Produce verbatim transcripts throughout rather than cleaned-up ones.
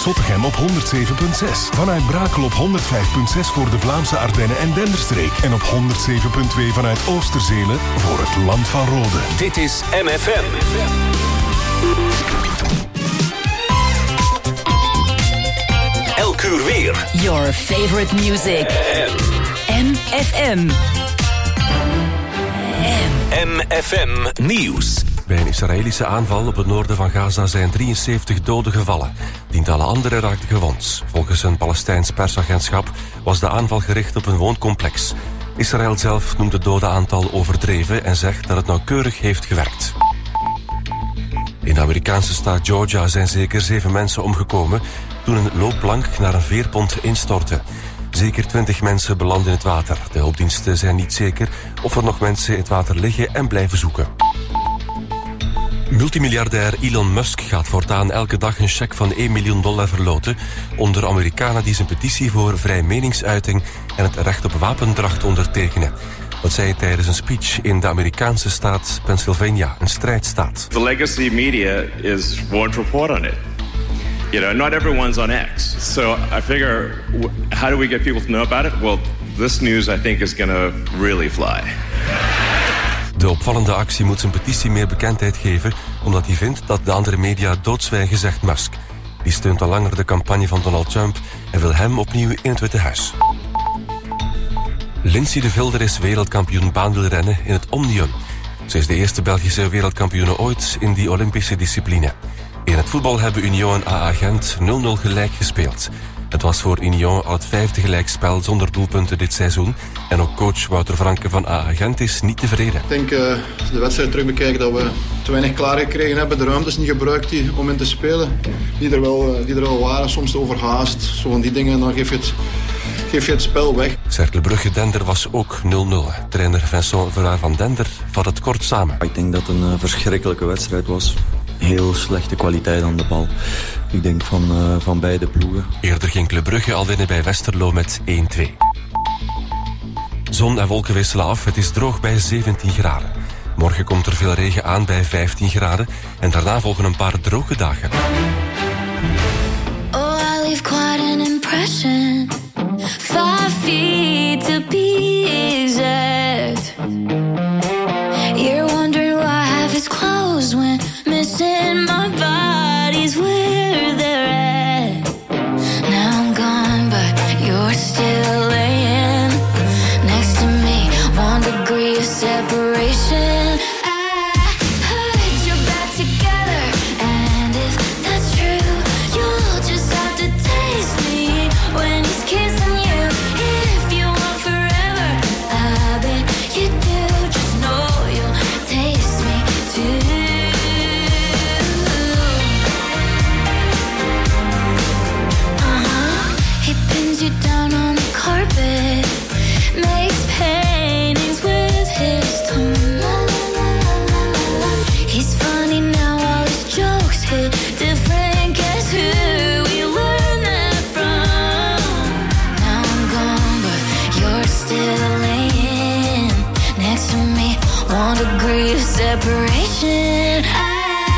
Zottegem op honderd zeven komma zes. Vanuit Brakel op honderd vijf komma zes voor de Vlaamse Ardennen en Denderstreek. En op honderd zeven komma twee vanuit Oosterzele voor het Land van Rode. Dit is M F M. Elk uur weer. Your favorite music. M F M. M F M Nieuws. Bij een Israëlische aanval op het noorden van Gaza zijn drieënzeventig doden gevallen. Tientallen anderen raakten gewond. Volgens een Palestijns persagentschap was de aanval gericht op een wooncomplex. Israël zelf noemt het dodenaantal overdreven en zegt dat het nauwkeurig heeft gewerkt. In de Amerikaanse staat Georgia zijn zeker zeven mensen omgekomen toen een loopplank naar een veerpont instortte. Zeker twintig mensen belanden in het water. De hulpdiensten zijn niet zeker of er nog mensen in het water liggen en blijven zoeken. Multimiljardair Elon Musk gaat voortaan elke dag een cheque van één miljoen dollar verloten onder Amerikanen die zijn petitie voor vrije meningsuiting en het recht op wapendracht ondertekenen. Dat zei hij tijdens een speech in de Amerikaanse staat Pennsylvania, een strijdstaat. The legacy media is won't report on it. You know, not everyone's on X. So I figure, how do we get people to know about it? Well, this news I think is going to really fly. De opvallende actie moet zijn petitie meer bekendheid geven, omdat hij vindt dat de andere media doodzwijgen, zegt Musk. Die steunt al langer de campagne van Donald Trump en wil hem opnieuw in het Witte Huis. Lindsay de Vilder is wereldkampioen baanwielrennen in het Omnium. Ze is de eerste Belgische wereldkampioene ooit in die Olympische discipline. In het voetbal hebben Union en A A Gent nul nul gelijk gespeeld. Het was voor Union al het vijfde gelijkspel zonder doelpunten dit seizoen. En ook coach Wouter Franke van A A Gent is niet tevreden. Ik denk, uh, als we de wedstrijd terug bekijken, dat we te weinig klaargekregen hebben. De ruimtes niet gebruikt die, om in te spelen. Die er wel, uh, die er wel waren, soms te overhaast. Zo van die dingen, dan geef je het, geef je het spel weg. Cercle Brugge-Dender was ook nul nul. Trainer Vincent Verhaar van Dender vat het kort samen. Ik denk dat het een uh, verschrikkelijke wedstrijd was. Heel slechte kwaliteit aan de bal. Ik denk van, uh, van beide ploegen. Eerder ging Club Brugge al winnen bij Westerlo met één twee. Zon en wolken wisselen af. Het is droog bij zeventien graden. Morgen komt er veel regen aan bij vijftien graden. En daarna volgen een paar droge dagen. Oh, I leave quite an impression. Five feet to be exact. You're wondering why half is closed when missing my body's where they're at. Now I'm gone, but you're still laying next to me. One degree of separation. I heard you're back together, and if that's true, you'll just have to taste me when he's kissing you. If you want forever, I bet you do. Just know you'll taste me too. You down on the carpet, makes paintings with his tongue. He's funny now, all his jokes hit different. Guess who we learned that from? Now I'm gone, but you're still laying next to me. One degree of separation. I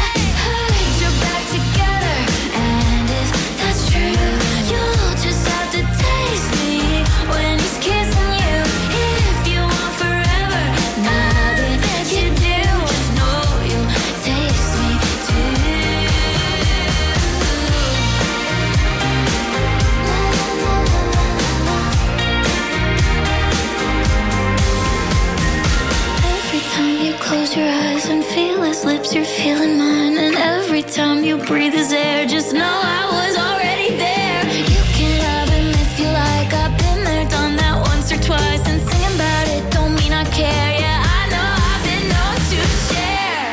your eyes and feel his lips, you're feeling mine. And every time you breathe his air, just know I was already there. You can love him if you like, I've been there, done that once or twice. And singing about it don't mean I care. Yeah, I know I've been known to share.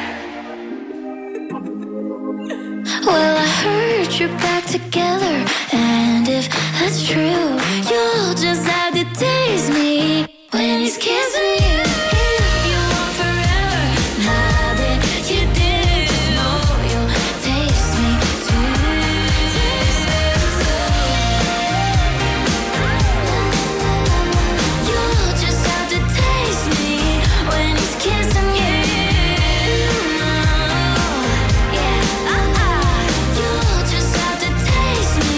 Well, I heard you're back together, and if that's true, you'll just have to taste me when he's kissing you. Taste me.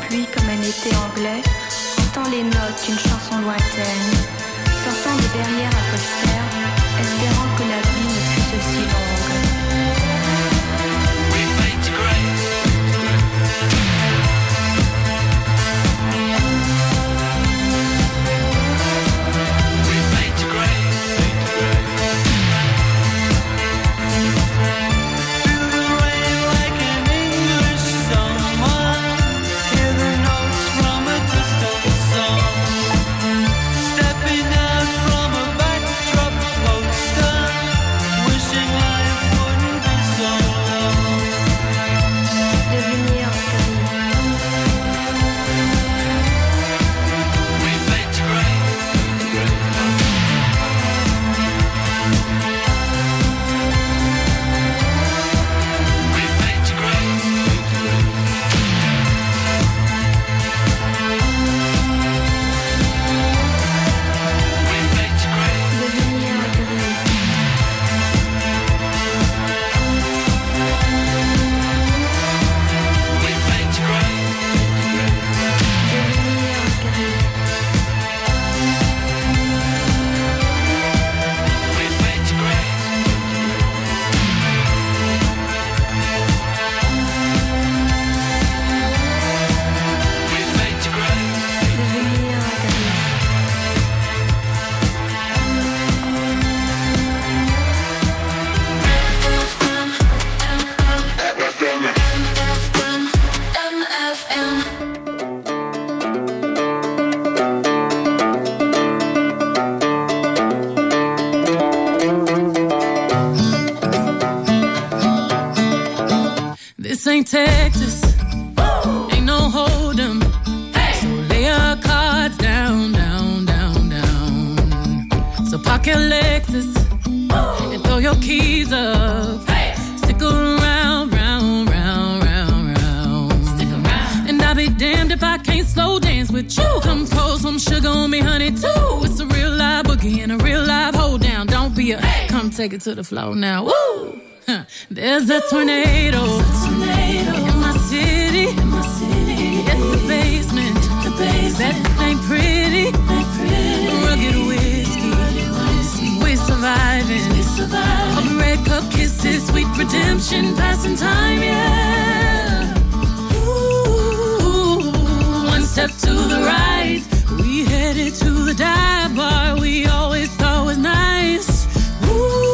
pluie comme un été anglais, entend les notes d'une chanson lointaine, sortant de derrière un poster, espérant que la vie ne fût aussi longue. We fade to grey. We fade to grey. Texas, Woo! Ain't no hold 'em. Hey! So lay your cards down, down, down, down. So park your Lexus Woo! And throw your keys up. Hey! Stick around, round, round, round, round. Stick around. And I'll be damned if I can't slow dance with you. Come pour some sugar on me, honey, too. It's a real live boogie and a real live hold down. Don't be a hey! Come take it to the floor now. Woo! Huh. There's a tornado. There's a tornado. In my city. In my city. It's the basement. The basement. That ain't pretty. Ain't pretty. Rugged whiskey. Rugged whiskey. We're surviving. We're surviving. All the red cup kisses. Sweet redemption. Passing time, yeah. Ooh. One step to the right. We headed to the dive bar we always thought was nice. Ooh.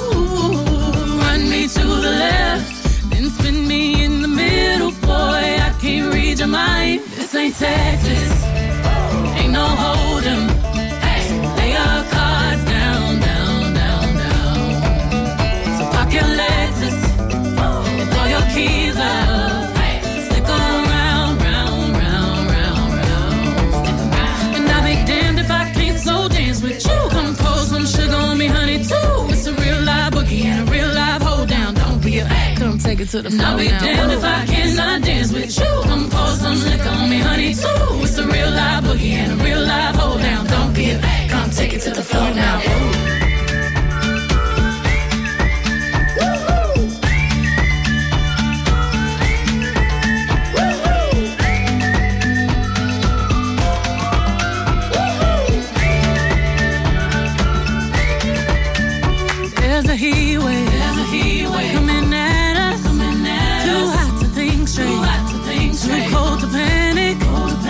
To the left, then spin me in the middle, boy, I can't read your mind. This ain't Texas, ain't no hold 'em. Hey, lay your cards down, down, down, down. So park your Lexus and throw your keys up. Hey, stick around, round, round, round, round. And I'll be damned if I can't slow dance with you. Come pour some sugar on me, honey, too. It's a real live boogie and a real live hold down. Don't be a come take it to the floor. I'll be now. Damned if I cannot dance with you. Come pour some liquor on me, honey, too. It's a real live boogie and a real live hold down. Don't be a come take it to the floor now. There's a heat wave. There's a heat wave coming at us. Coming at Too us. Hot to think straight. Too hot to think straight. Too cold to panic. Cold to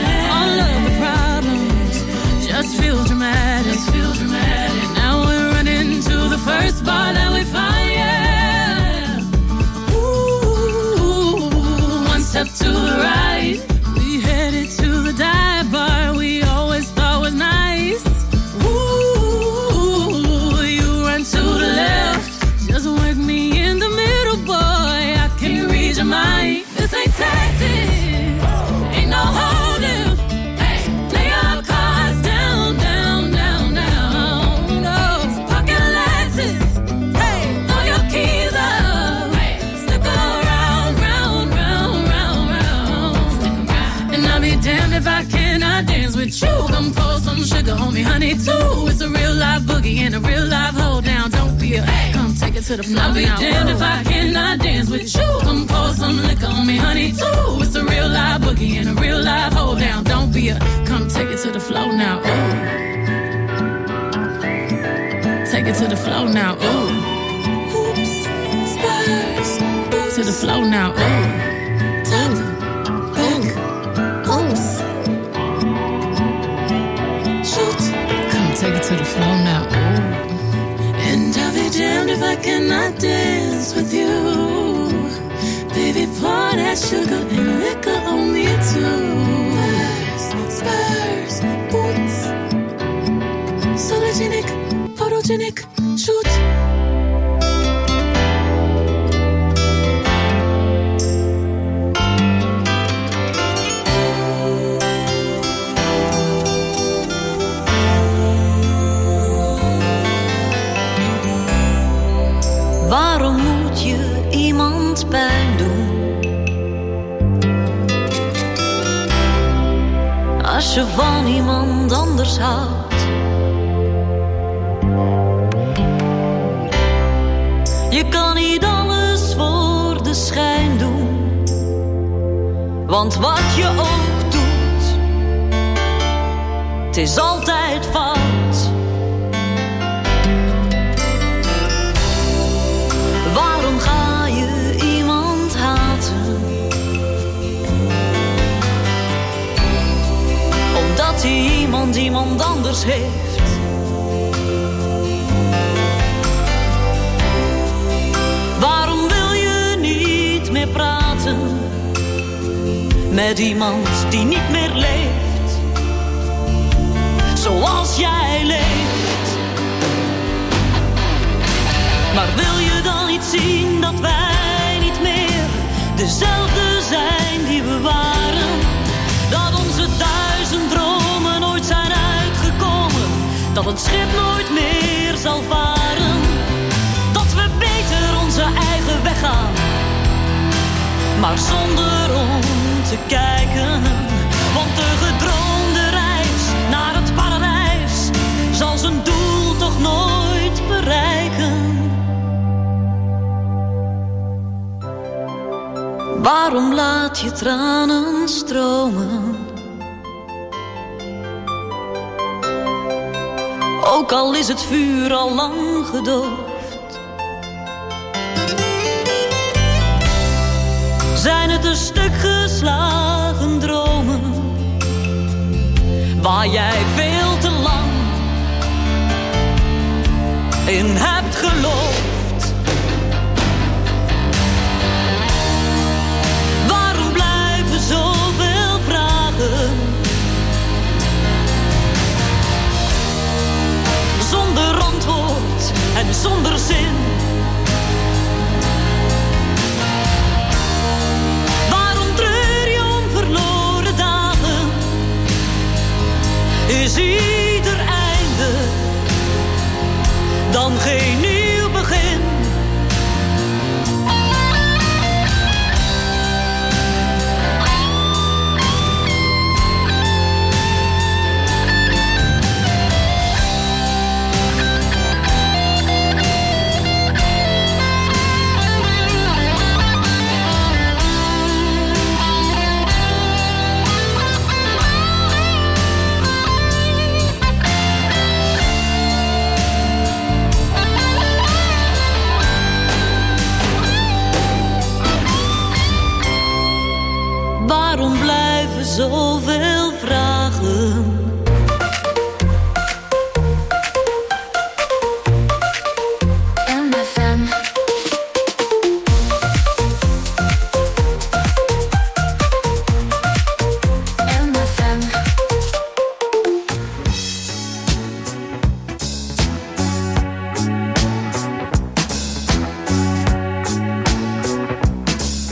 to the floor. I'll be now. Damned if I cannot dance with you. Come pour some liquor on me, honey, too. It's a real live boogie and a real live hold down. Don't be a, come take it to the floor now. Ooh. Take it to the floor now. Ooh. Oops, spurs. Oops. To the floor now. Ooh. Tap, back, oops. Shoot. Come take it to the floor now. Ooh. And I'll be damned if I cannot dance with you. Baby, pour that sugar and liquor on me too. Spurs, spurs, boots. Sologenic, photogenic, shoot. Waarom moet je iemand pijn doen? Als je van iemand anders houdt. Je kan niet alles voor de schijn doen. Want wat je ook doet, het is altijd fout. Waarom ga je iemand haten? Omdat hij iemand iemand anders heeft. Waarom wil je niet meer praten met iemand die niet meer leeft zoals jij leeft? Maar wil je dan niet zien dat wij niet meer dezelfde zijn die we waren? Dat onze duizend dromen nooit zijn uitgekomen, dat het schip nooit meer zal varen. Dat we beter onze eigen weg gaan, maar zonder om te kijken. Want de gedroomde reis naar het paradijs zal zijn doel toch nooit bereiken. Waarom laat je tranen stromen? Ook al is het vuur al lang gedoofd. Zijn het een stuk geslagen dromen waar jij veel te lang in hebt geloofd? Zoveel vragen zonder antwoord en zonder zin. Waarom treur je om verloren dagen? Is ieder einde dan geen nieuw begin? Waarom blijven zoveel vragen?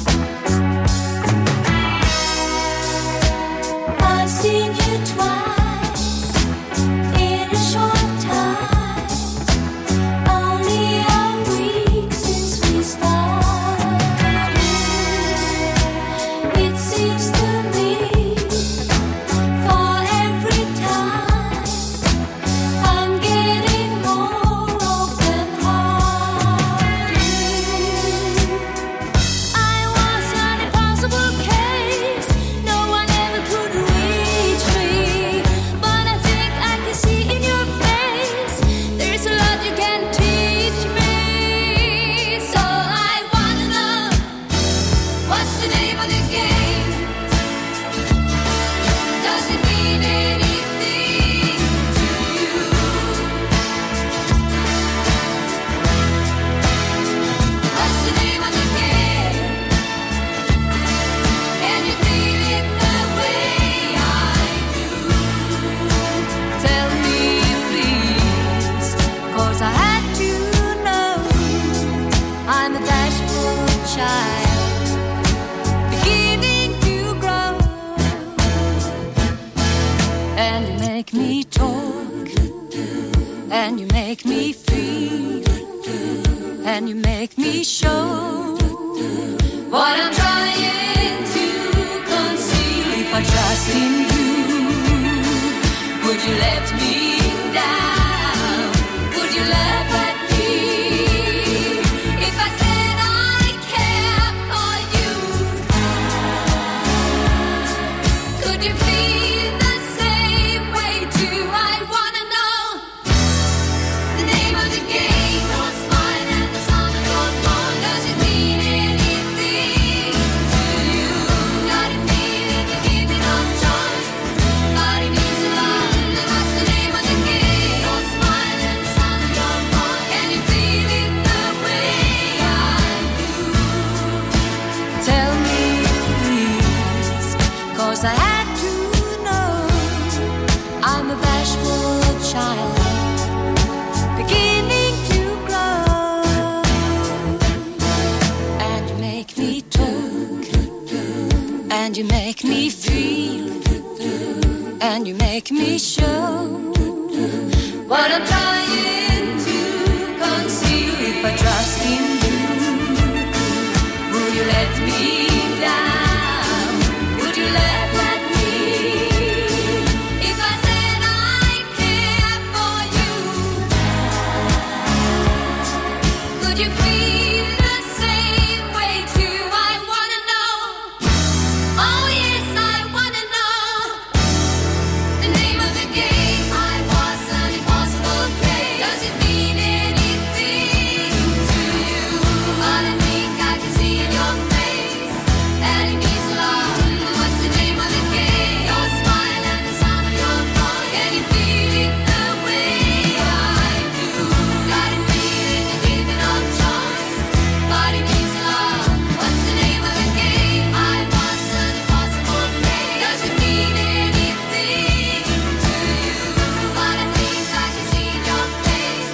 I've seen you twice. And you make me talk, and you make me feel, and you make me show what I'm trying to conceal. If I trust in you, would you let me down? Would you laugh at me if I said I care for you? Could you feel the same way too? I wanna know the name of the game. Your smile and the sound of your phone. Does it mean anything to you? Got a feeling you're giving up choice. Body means a lot. What's the name of the game? Your smile and the sound of your phone. Can you feel it the way I do? Tell me please, 'cause I had to know. I'm a bashful child, beginning to grow. And you make me talk, and you make me feel, and you make me show what I'm trying to conceal. If I trust in you, will you let me down? Would you laugh at me if I said I care for you? Could you feel the same way too? I wanna know. Oh yes, I wanna know the name of the game. I was an impossible prey. Does it mean anything to you? But I think I can see in your face that it means a lot. What's the name of the game? Your smile and the sound of your voice. Can you feel it the way I do? Got a feeling you're giving up choice. But it means a lot. What's the name of the game? I was an impossible prey. Does it mean anything to you? But I think I can see in your face.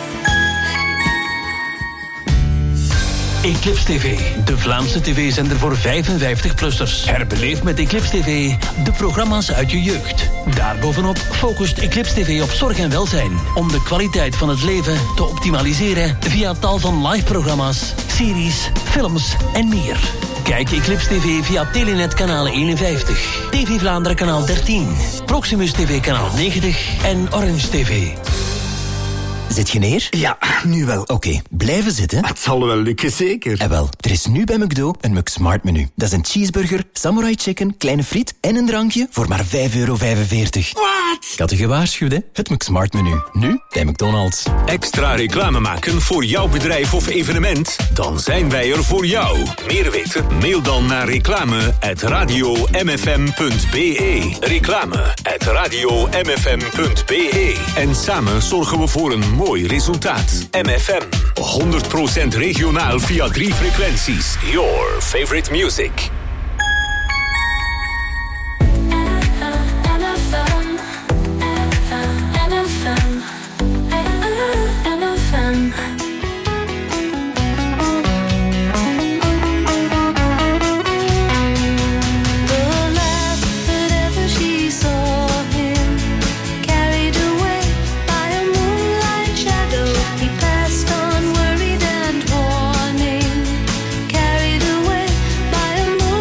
Eclipse T V, de Vlaamse tv-zender voor vijfenvijftig-plussers. Herbeleef met Eclipse T V de programma's uit je jeugd. Daarbovenop focust Eclipse T V op zorg en welzijn, om de kwaliteit van het leven te optimaliseren via tal van live-programma's, series, films en meer. Kijk Eclipse T V via Telenet kanaal eenenvijftig, T V Vlaanderen kanaal dertien, Proximus T V kanaal negentig en Orange T V. Zit je neer? Ja, nu wel. Oké, blijven zitten. Het zal wel lukken, zeker. En wel, er is nu bij McDo een McSmart menu. Dat is een cheeseburger, samurai chicken, kleine friet en een drankje voor maar vijf euro vijfenveertig. Wat? Ik had je gewaarschuwd, hè? Het McSmart menu. Nu bij McDonald's. Extra reclame maken voor jouw bedrijf of evenement? Dan zijn wij er voor jou. Meer weten? Mail dan naar reclame at radio m f m punt b e. Reclame at radio m f m punt b e. En samen zorgen we voor een mooi resultaat. M F M. honderd procent regionaal via drie frequenties. Your favorite music. Carried away by a moon.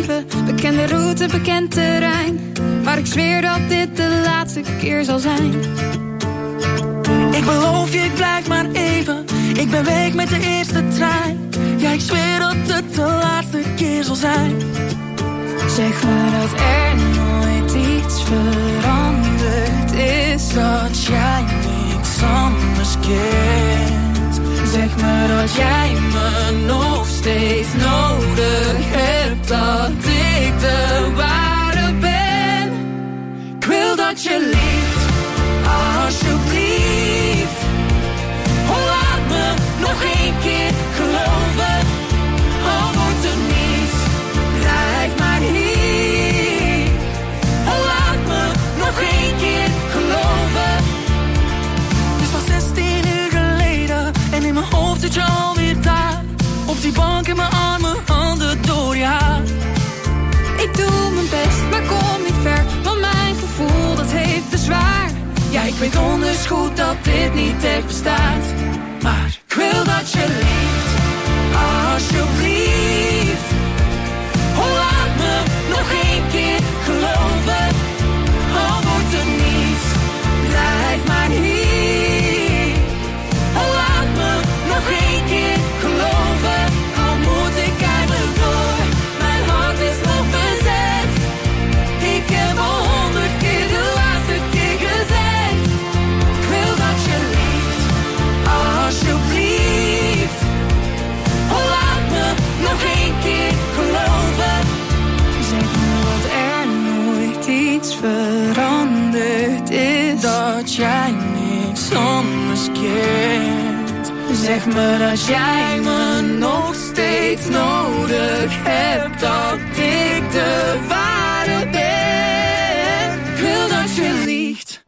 leven. Bekende route, bekend terrein. Maar ik zweer dat dit de laatste keer zal zijn. Ik beloof je, ik blijf maar even. Ik ben weg met de eerste trein. Ja, ik zweer dat het de laatste keer zal zijn. Zeg me dat er nooit iets veranderd is. Dat jij niks anders kent. Zeg me dat jij me nog steeds nodig hebt. Dat ik de ware ben. Ik wil dat je liefst, alsjeblieft. Oh, laat me nog één keer geloven. Al wordt er niets, blijf maar hier. Oh, laat me nog één keer geloven. Het is pas zestien uur geleden en in mijn hoofd zit je alweer daar. Op die bank in mijn armen, handen door je haar. Ik doe mijn best, maar kom niet ver. Want mijn gevoel, dat heeft bezwaar. Ja, ik weet donders goed dat dit niet echt bestaat. Maar ik wil dat je liefst, alsjeblieft. Oh, laat me nog één keer geloven. Al wordt er niets, blijf maar hier. Oh, laat me nog één keer geloven. Al moet ik eigenlijk door, mijn hart is nog bezet. Ik heb al honderd keer de laatste keer gezegd. Ik wil dat je liefst, alsjeblieft. Oh, laat me nog één keer geloven. Zeg me dat er nooit iets veranderd is. Dat jij niks anders kent. Zeg me dat jij me nog steeds nodig hebt. Dat ik de ware ben. Ik wil dat je liegt,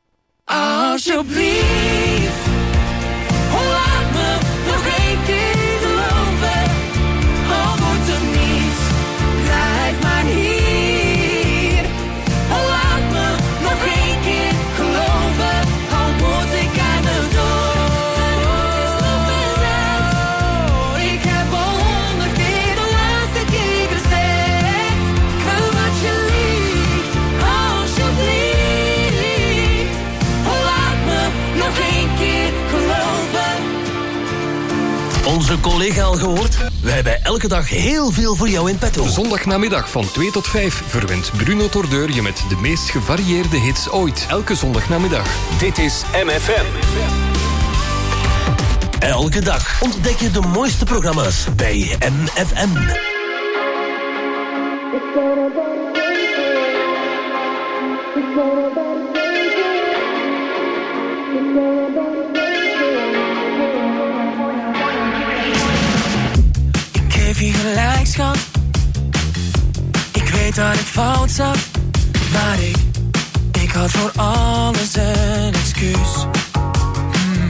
alsjeblieft. Oh, laat me nog één keer geloven. Al wordt er niets, blijf maar hier. Oh, laat me nog één keer geloven. Al moet ik eigenlijk door. Mijn hart is nog bezet. Ik heb al honderd keer de laatste keer gezegd. Ik wil dat je liegt, alsjeblieft. Oh, laat me nog één keer geloven. Onze collega al gehoord? We hebben elke dag heel veel voor jou in petto. Zondagnamiddag van twee tot vijf verwint Bruno Tordeur je met de meest gevarieerde hits ooit. Elke zondagnamiddag. Dit is M F M. Elke dag ontdek je de mooiste programma's bij M F M. Ik geef je gelijk, schat. Ik weet dat ik fout zat, maar ik, ik had voor alles een excuus. Hmm.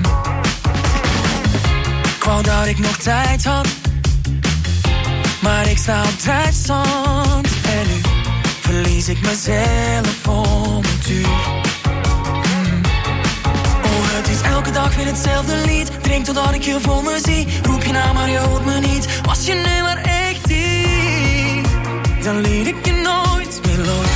Ik wou dat ik nog tijd had, maar ik sta op drijfstand. En nu verlies ik mezelf om het uur. Hmm. Oh, het is elke dag weer hetzelfde lied. Drink totdat ik je voor me zie. Roep je naam, maar je hoort me niet. Was je nu maar echt hier, dan liet ik je nooit meer los.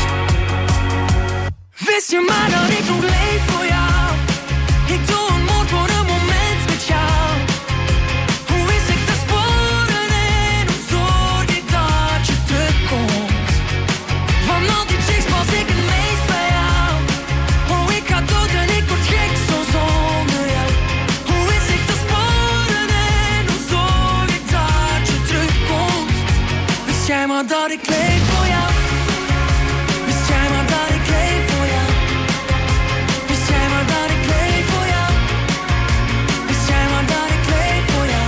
Wist je maar dat ik nog leef voor jou. Ik doe een moord voor een moment met jou. Hoe wist ik de sporen en hoe zorg ik dat je terugkomt? Van al die chicks pas ik het meest bij jou. Oh, ik ga dood en ik word gek zo zonder jou. Hoe wist ik de sporen en hoe zorg ik dat je terugkomt? Wist jij maar dat ik leef voor jou. Wist jij maar dat ik leef voor jou. Wist jij maar dat ik leef voor jou. Wist jij maar dat ik leef voor jou.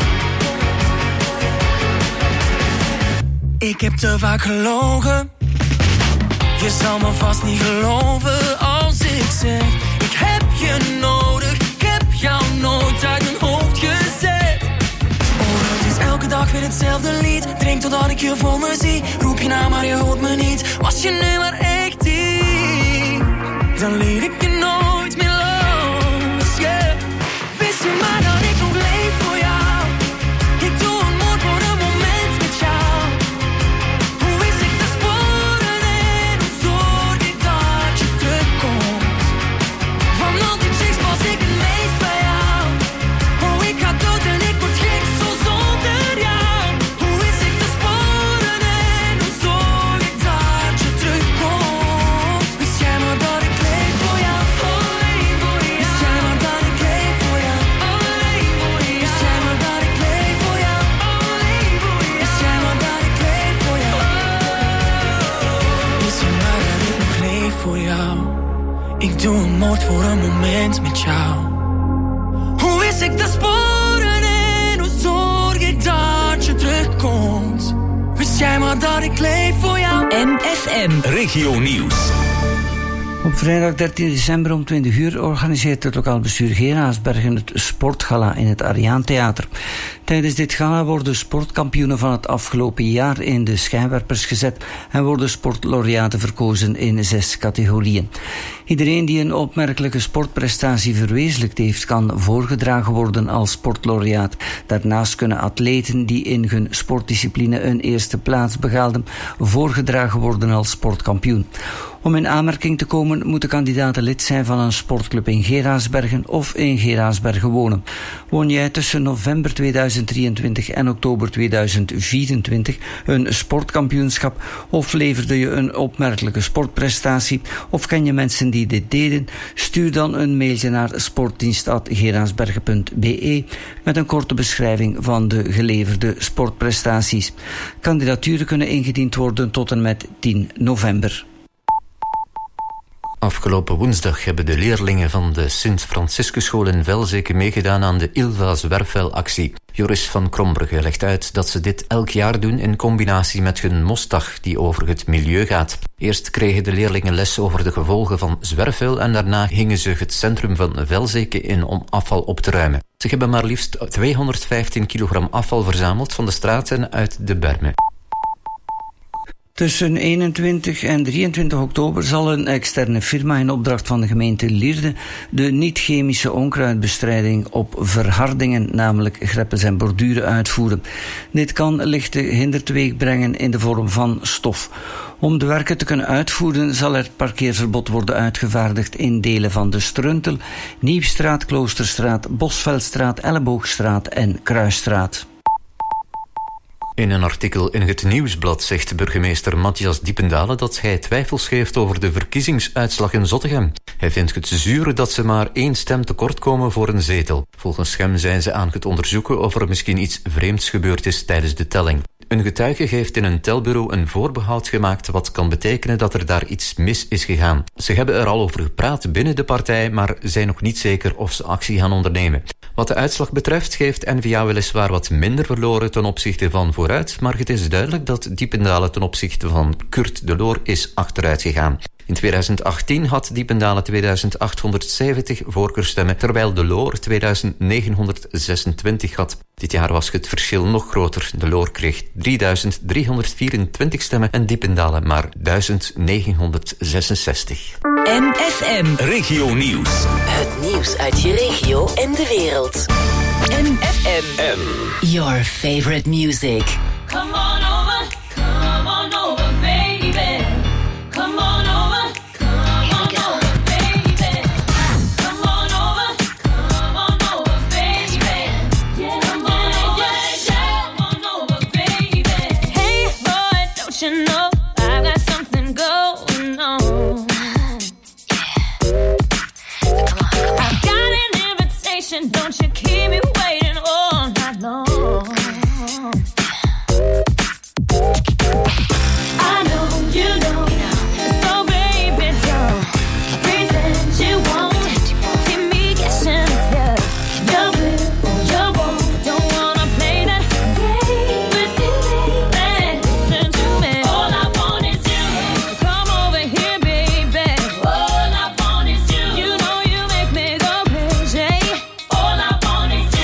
Ik heb te vaak gelogen. Je zal me vast niet geloven als ik zeg ik heb je nodig. Ik heb jou nooit uit mijn hoofd gezet. Oh, het is elke dag weer hetzelfde lied. Drink totdat ik je voor me zie. Roep je naam, maar je hoort me niet. Was je nu maar echt hier, dan liet ik je nooit meer los. Yeah. Wist je maar dat ik nog leef voor jou. Ik doe een moord voor een moment met jou. Hoe wist ik de spoor? Ik doe een moord voor een moment met jou. Hoe wist ik de sporen en hoe zorg ik dat je terugkomt? Wist jij maar dat ik leef voor jou? M F M Regio Nieuws. Op vrijdag dertien december om twintig uur organiseert het lokaal bestuur Geraardsbergen het sportgala in het Ariaan Theater. Tijdens dit gala worden sportkampioenen van het afgelopen jaar in de schijnwerpers gezet en worden sportlaureaten verkozen in zes categorieën. Iedereen die een opmerkelijke sportprestatie verwezenlijkt heeft, kan voorgedragen worden als sportlaureaat. Daarnaast kunnen atleten die in hun sportdiscipline een eerste plaats behaalden, voorgedragen worden als sportkampioen. Om in aanmerking te komen moeten kandidaten lid zijn van een sportclub in Geraardsbergen of in Geraardsbergen wonen. Woon jij tussen november tweeduizend drieëntwintig en oktober tweeduizend vierentwintig een sportkampioenschap of leverde je een opmerkelijke sportprestatie of ken je mensen die dit deden? Stuur dan een mailtje naar sportdienst apenstaartje geraardsbergen punt b e met een korte beschrijving van de geleverde sportprestaties. Kandidaturen kunnen ingediend worden tot en met tien november. Afgelopen woensdag hebben de leerlingen van de Sint-Franciscusschool in Velzeke meegedaan aan de Ilva Zwerfvuilactie. Joris van Krombrugge legt uit dat ze dit elk jaar doen in combinatie met hun mostdag die over het milieu gaat. Eerst kregen de leerlingen les over de gevolgen van zwerfvuil en daarna gingen ze het centrum van Velzeke in om afval op te ruimen. Ze hebben maar liefst tweehonderdvijftien kilogram afval verzameld van de straten uit de bermen. Tussen eenentwintig en drieëntwintig oktober zal een externe firma in opdracht van de gemeente Lierde de niet-chemische onkruidbestrijding op verhardingen, namelijk greppels en borduren, uitvoeren. Dit kan lichte hinder teweeg brengen in de vorm van stof. Om de werken te kunnen uitvoeren zal er parkeerverbod worden uitgevaardigd in delen van de Struntel, Nieuwstraat, Kloosterstraat, Bosveldstraat, Elleboogstraat en Kruisstraat. In een artikel in het Nieuwsblad zegt burgemeester Matthias Diependalen dat hij twijfels heeft over de verkiezingsuitslag in Zottegem. Hij vindt het zuur dat ze maar één stem tekort komen voor een zetel. Volgens hem zijn ze aan het onderzoeken of er misschien iets vreemds gebeurd is tijdens de telling. Een getuige heeft in een telbureau een voorbehoud gemaakt wat kan betekenen dat er daar iets mis is gegaan. Ze hebben er al over gepraat binnen de partij, maar zijn nog niet zeker of ze actie gaan ondernemen. Wat de uitslag betreft geeft N V A weliswaar wat minder verloren ten opzichte van vooruit, maar het is duidelijk dat Diependalen ten opzichte van Kurt de Loor is achteruit gegaan. In tweeduizend achttien had Diependalen tweeduizend achthonderdzeventig voorkeurstemmen, terwijl de Loor tweeduizend negenhonderdzesentwintig had. Dit jaar was het verschil nog groter. De Loor kreeg drieduizend driehonderdvierentwintig stemmen en Diependalen maar duizend negenhonderdzesenzestig. M F M Regio Nieuws. Het nieuws uit je regio en de wereld. M F M M. Your favorite music. Come on over, come on over, baby. Come on over, come on over, baby. Come on over, come on over, baby. Yeah, come on over, come on over, baby. Hey boy, don't you know I got something going on? I've got an invitation, don't you keep me waiting all night long. I know you know, so baby don't pretend you won't keep me guessing. Yeah, you will or you won't. Don't wanna play that game with you, baby. Listen to me. All I want is you. Come over here, baby. All I want is you. You know you make me go crazy. All I want is you.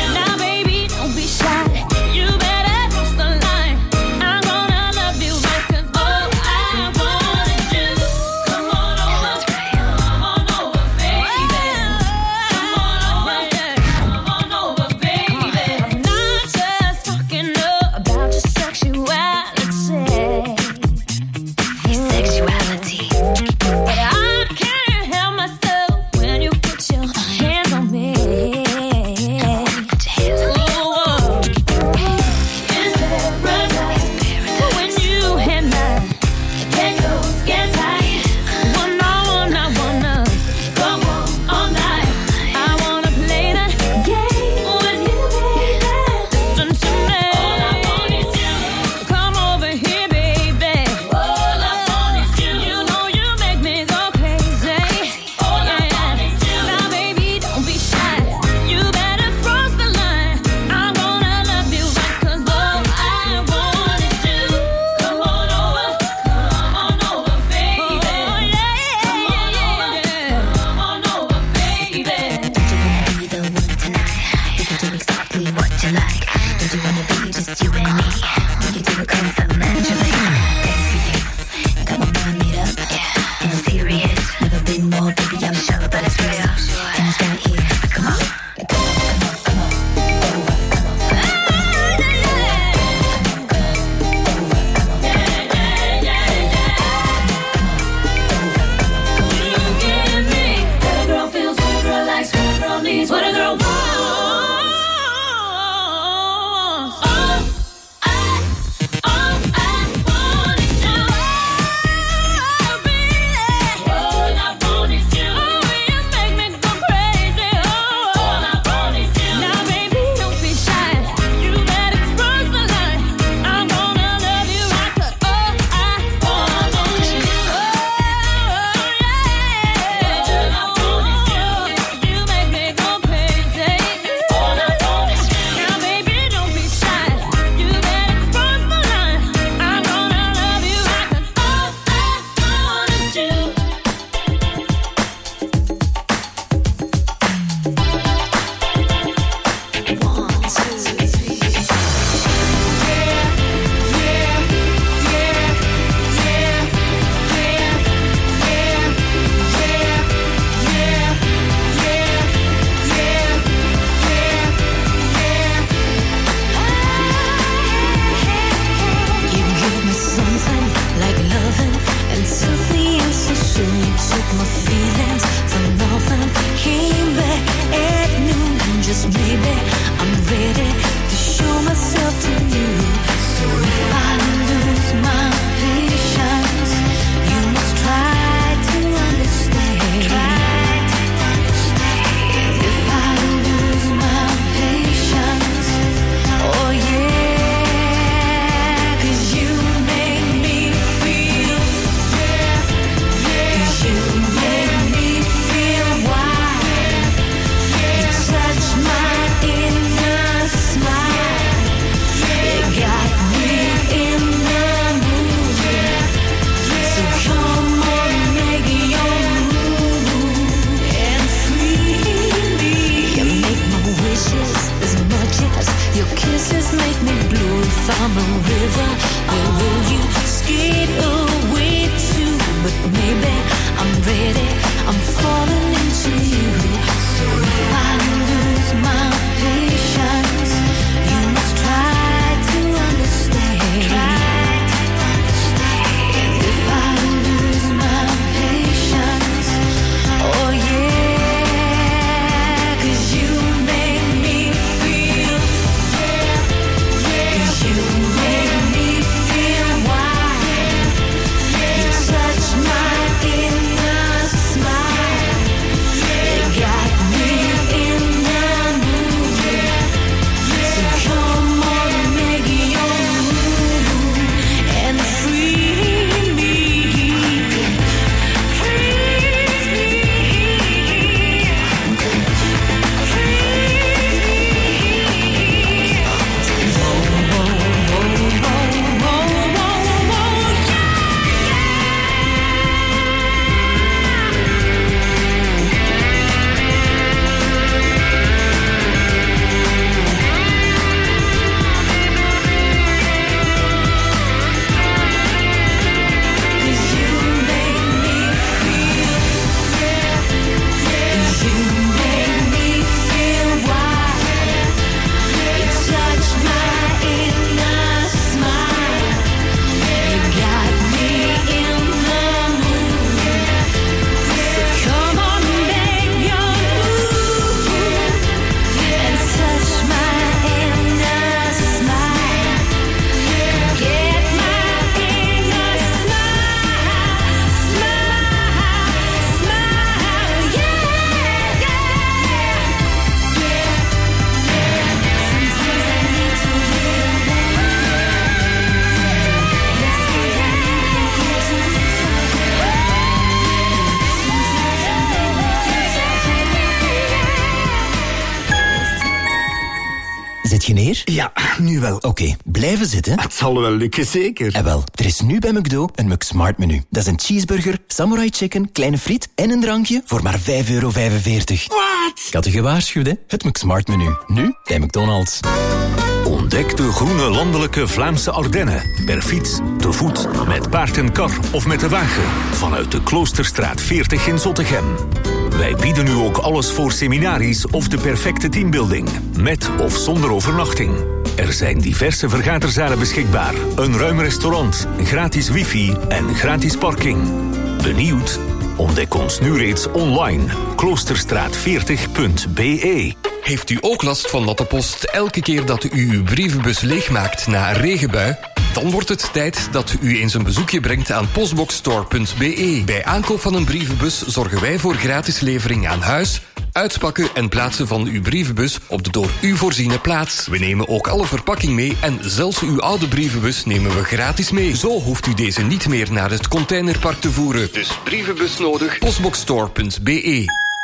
je neer? Ja, nu wel. Oké, okay, blijven zitten. Het zal wel lukken, zeker. En wel, er is nu bij McDo een McSmart menu. Dat is een cheeseburger, samurai chicken, kleine friet en een drankje voor maar vijf euro vijfenveertig. Wat? Ik had je gewaarschuwd, hè? Het McSmart menu. Nu bij McDonald's. Ontdek de groene landelijke Vlaamse Ardennen. Per fiets, te voet, met paard en kar of met de wagen. Vanuit de Kloosterstraat veertig in Zottegem. Wij bieden nu ook alles voor seminaries of de perfecte teambuilding. Met of zonder overnachting. Er zijn diverse vergaderzalen beschikbaar. Een ruim restaurant, gratis wifi en gratis parking. Benieuwd? Ontdek ons nu reeds online. kloosterstraat veertig punt b e. Heeft u ook last van natte post elke keer dat u uw brievenbus leegmaakt na een regenbui? Dan wordt het tijd dat u eens een bezoekje brengt aan postboxstore punt b e. Bij aankoop van een brievenbus zorgen wij voor gratis levering aan huis, uitpakken en plaatsen van uw brievenbus op de door u voorziene plaats. We nemen ook alle verpakking mee en zelfs uw oude brievenbus nemen we gratis mee. Zo hoeft u deze niet meer naar het containerpark te voeren. Dus brievenbus nodig, postboxstore punt b e.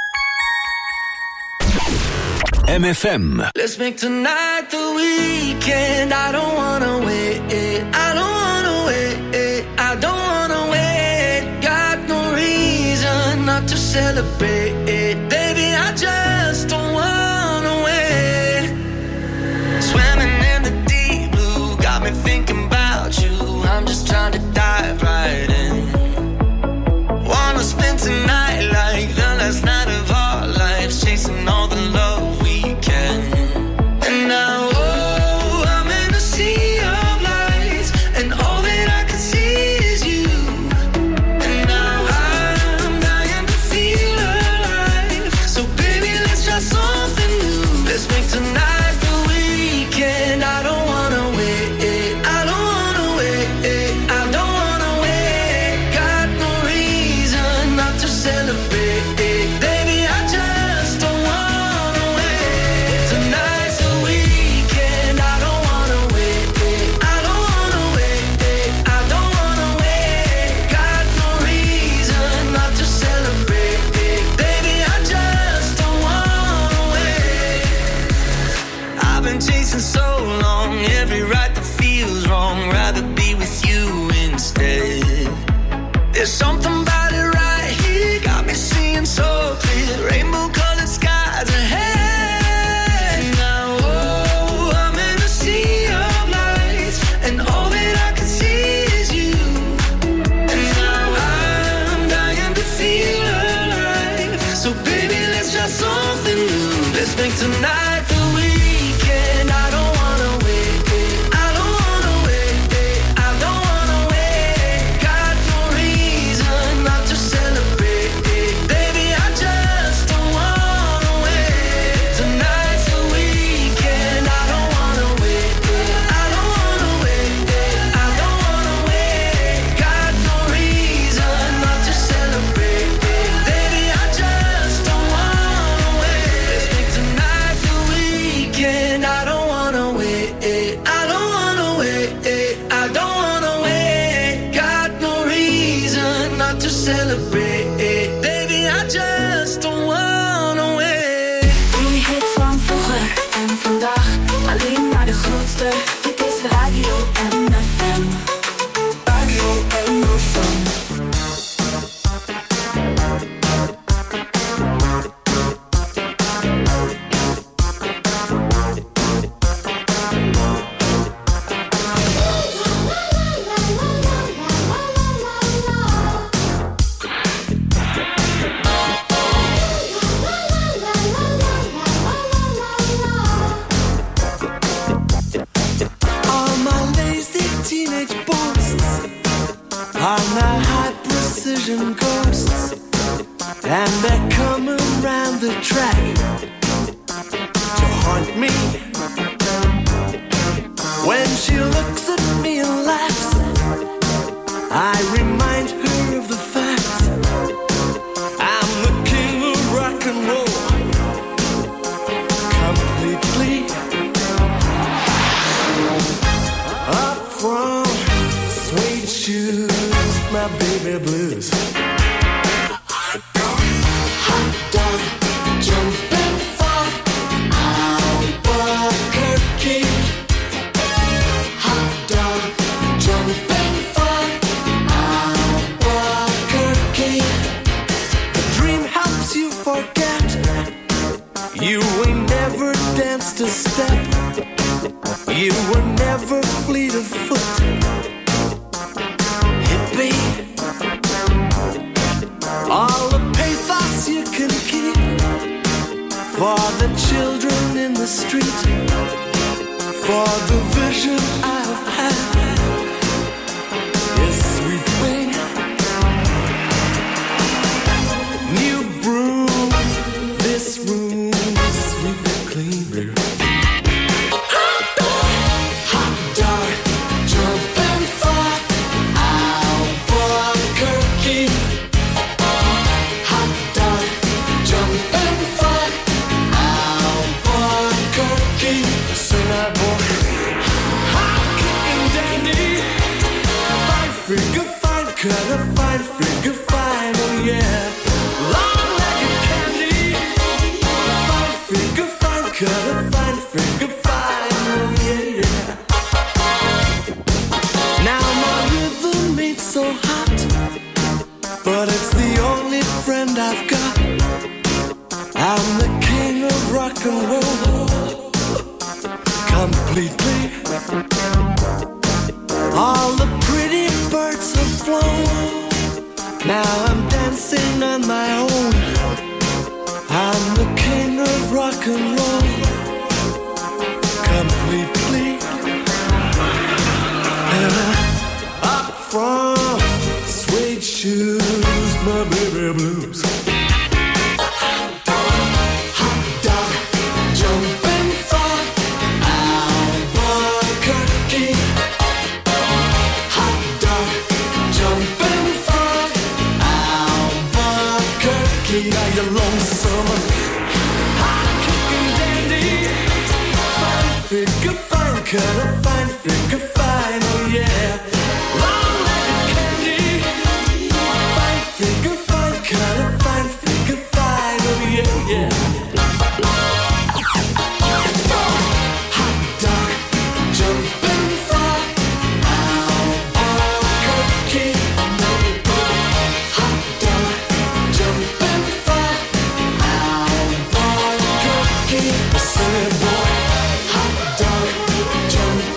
M F M. Let's make tonight the weekend. I don't wanna wait. I don't wanna wait. I don't wanna wait. Got no reason not to celebrate. Baby, I just don't wanna wait. Swimming in the deep blue got me thinking about you. I'm just trying to dive right in. Wanna spend tonight like the last night of our lives, chasing all the love. And now, oh, I'm in a sea of lights, and all that I can see is you. And now I'm dying to feel alive. So baby, let's try something new. Let's make tonight the weekend. I don't wanna wait. I don't wanna wait. I don't wanna wait. Got no reason not to celebrate. Baby, I just don't wanna wait. Tonight's the weekend. I don't wanna wait. I don't wanna wait. I don't wanna wait. Got no reason not to celebrate. Baby, I just don't wanna wait. I've been chasing so long, every right that feels wrong. Rather be with you instead. There's something about it right here, got me seeing so clear. Rainbow colored skies ahead. Now, oh, I'm in a sea of lights, and all that I can see is you. And now I'm dying to feel alive. So baby, let's try something new. Let's make tonight the weekend. I don't wanna wait. I don't wanna wait. I don't wanna wait. Got no reason not to celebrate. Baby, I just don't wanna wait. Tonight's the weekend. I don't wanna wait. I don't wanna wait. I don't wanna wait. Got no reason not to celebrate. Baby, I just don't wanna wait. Let's make tonight the weekend. I don't wanna wait. I don't wanna wait. I don't wanna wait. Got no reason not to celebrate. Baby, I just don't wanna wait. Die hit van vroeger en vandaag, alleen maar de grootste. Dit is Radio M F M. Radio M F M. All my lazy teenage boasts are now high precision ghosts, and they're coming round the track to haunt me. When she looks at me and laughs, I remind her of the fact I'm the king of rock and roll, completely. Up from suede shoes, my baby blues. Hot dog, jumping for Albuquerque. promise you can keep for the children in the street, for the vision I've had. Yes, sweet wing, new broom, this room is sweet and clean. Hot dog, jumping far, Albuquerque. Hot dog, jumping far, Albuquerque. Sing that boy, hot kicking dandy, fine figure, fine cutter, fine figure, fine, oh yeah. Long-legged candy, fine figure, fine cutter, fine figure, fine, oh yeah, yeah. Now my rhythm ain't so hot, but it's the only friend I've got. I'm the king of rock and roll, completely. All the pretty birds have flown, now I'm dancing on my own. I'm the king of rock and roll, completely. Uh, up from suede shoes, my baby blues. Hot dog, jumping far, Albuquerque. Hot dog, jumping far, Albuquerque. Now you're lonesome, hot kicking dandy, fine figure, fine cutter, fine figure, fine, oh yeah. Long-legged candy, fine figure, fine cutter, fine figure, fine, oh yeah, yeah. Hot dog, jumping far, Albuquerque. Hot dog, jumping far, Albuquerque. Say boy, hot dog, jumping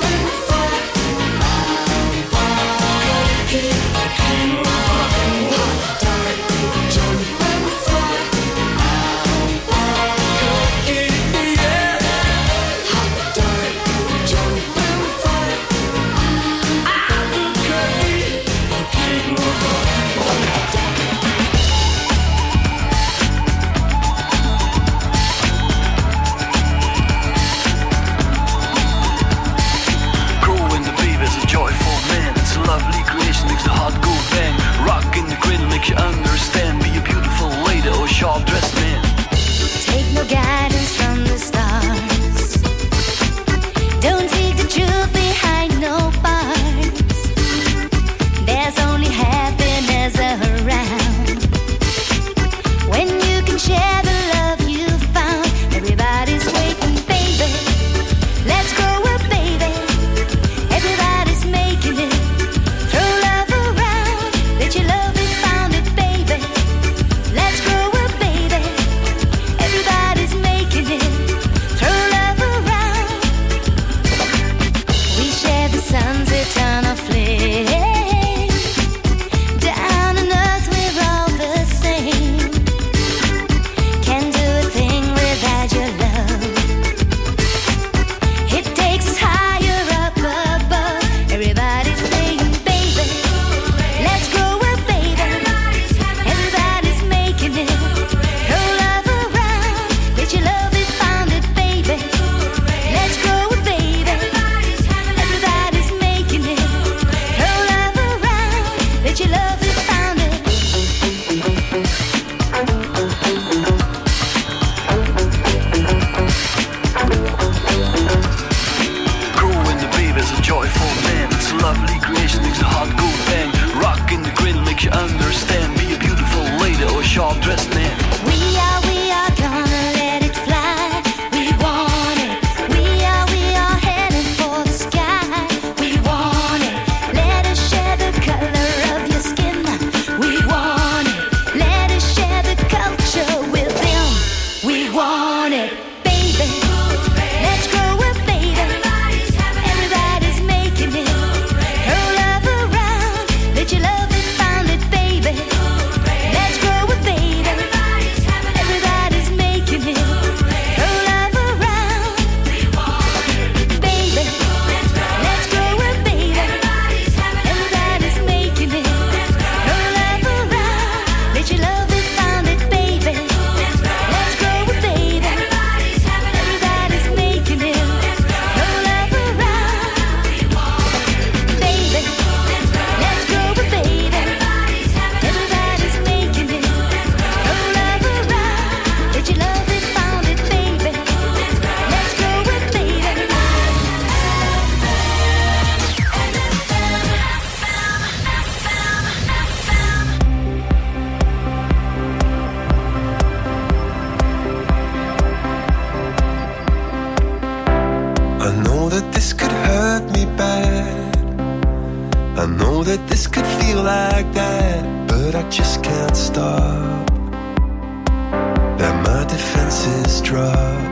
just can't stop, that my defenses drop.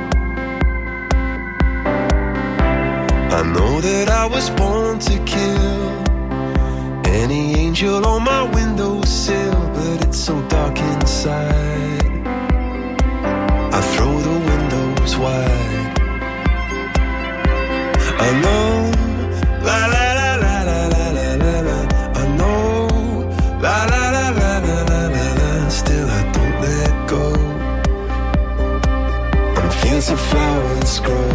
I know that I was born to kill any angel on my windowsill, but it's so dark inside, I throw the windows wide. I know, la la la la la la la la la. I know, la la la la la la la la. Still I don't let go. On fields of flowers grow.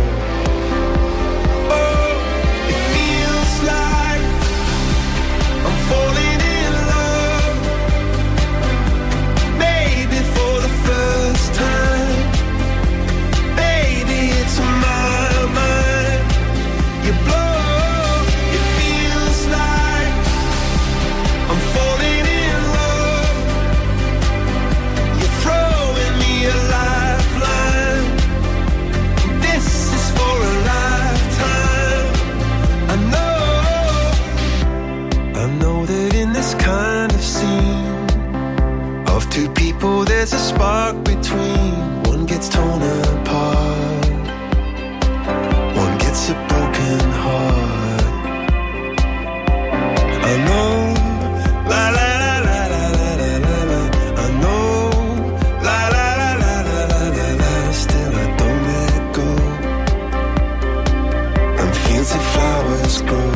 There's a spark between, one gets torn apart, one gets a broken heart. I know, la la la la la la la la la. I know, la la la la la la la la. Still I don't let go, and fields of flowers grow.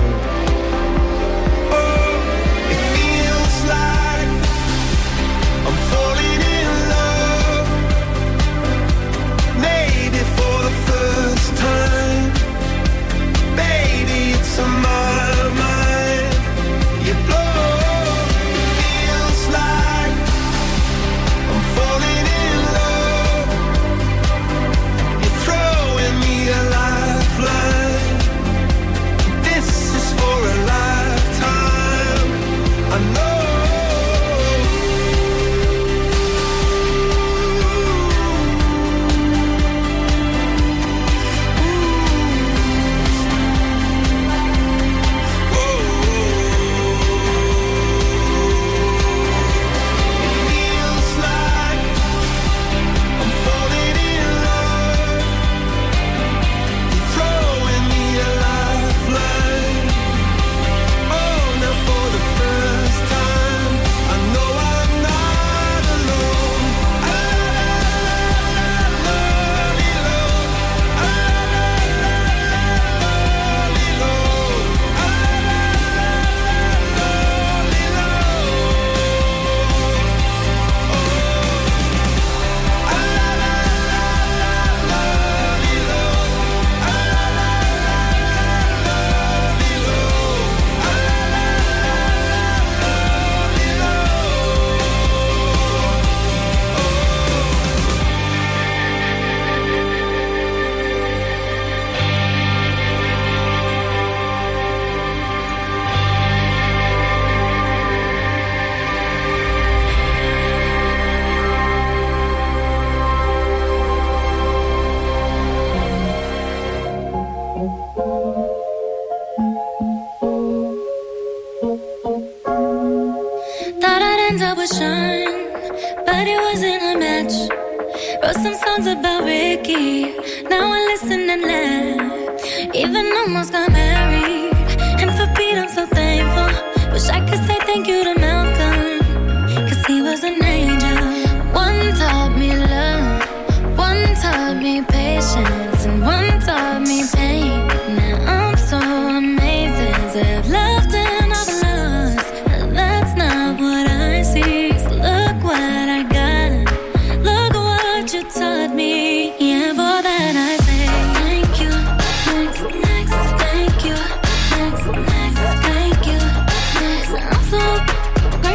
Next, next, thank you. Next, I'm so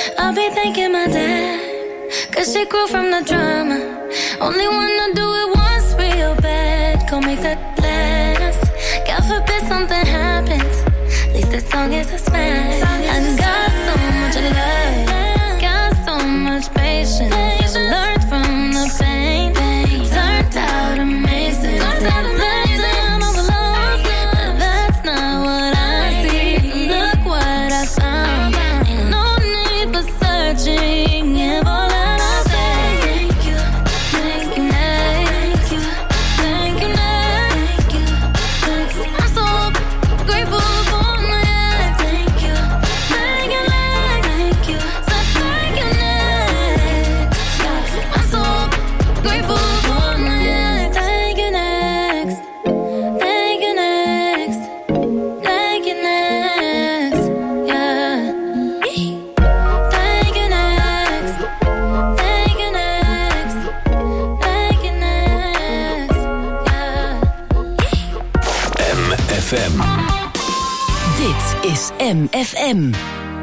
I'll be thanking my dad, cause she grew from the drama. Only wanna do it once real bad. Go make that last. God forbid something happens. At least this song is a smash. I got so much love, got so much patience. Learned from the pain, turned out amazing. Turned out amazing. All the lows, but that's not what I see. Look what I found. Ain't no need for searching. Give all that I say. Thank you, thank you, thank you, thank you, thank you, thank you. I'm so grateful for my ex. Thank you, thank you, thank you, so thank you next. I'm so grateful for my ex. Thank you next, thank you next, thank you next, yeah. Thank you next, thank you next, thank you next, yeah. M F M. Dit is M F M.